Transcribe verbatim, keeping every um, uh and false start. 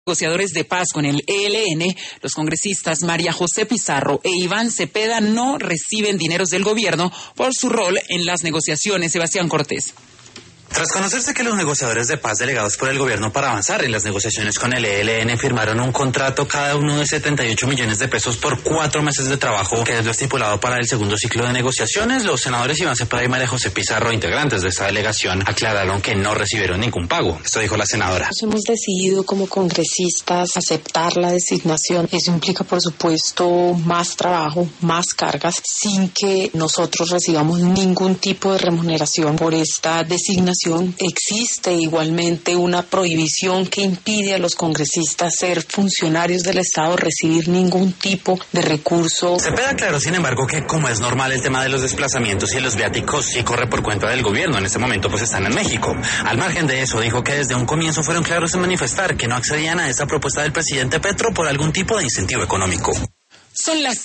Negociadores de paz con el E L N, los congresistas María José Pizarro e Iván Cepeda no reciben dineros del gobierno por su rol en las negociaciones. Sebastián Cortés. Tras conocerse que los negociadores de paz delegados por el gobierno para avanzar en las negociaciones con el E L N firmaron un contrato cada uno de setenta y ocho millones de pesos por cuatro meses de trabajo, que es lo estipulado para el segundo ciclo de negociaciones, los senadores Iván Cepeda y María José Pizarro, integrantes de esta delegación, aclararon que no recibieron ningún pago. Esto dijo la senadora. Hemos decidido como congresistas aceptar la designación. Eso implica, por supuesto, más trabajo, más cargas, sin que nosotros recibamos ningún tipo de remuneración por esta designación. Existe igualmente una prohibición que impide a los congresistas ser funcionarios del Estado, recibir ningún tipo de recurso. Cepeda aclaró, sin embargo, que como es normal el tema de los desplazamientos y los viáticos sí corre por cuenta del gobierno. En este momento pues están en México. Al margen de eso, dijo que desde un comienzo fueron claros en manifestar que no accedían a esa propuesta del presidente Petro por algún tipo de incentivo económico. Son las